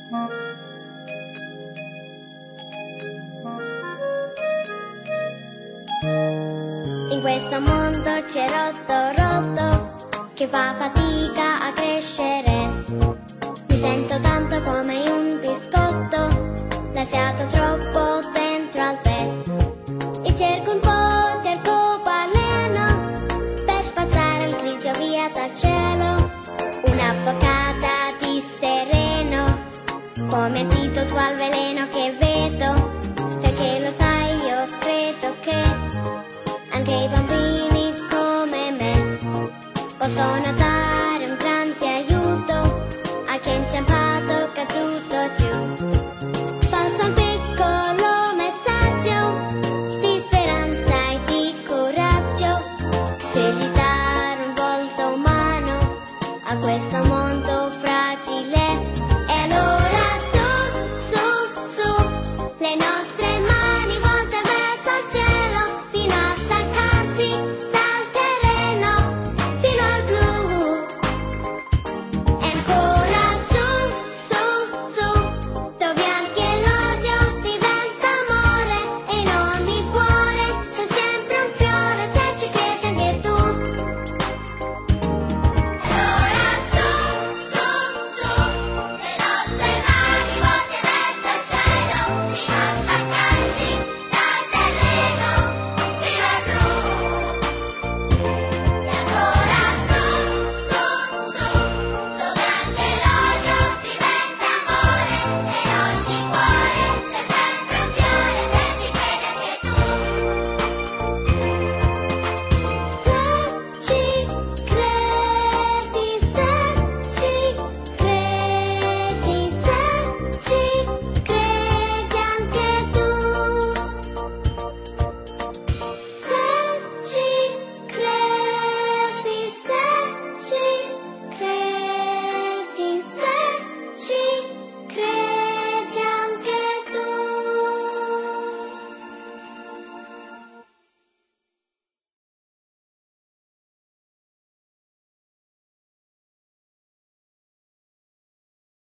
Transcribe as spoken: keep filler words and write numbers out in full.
In questo mondo c'è rotto, rotto, che fa fatica a crescere. Mi sento tanto come un biscotto, lasciato troppo dentro al tè. E cerco un po', cerco baleno, per spazzare il grigio via dal cielo. Una boccata di sereno, come antidoto al veleno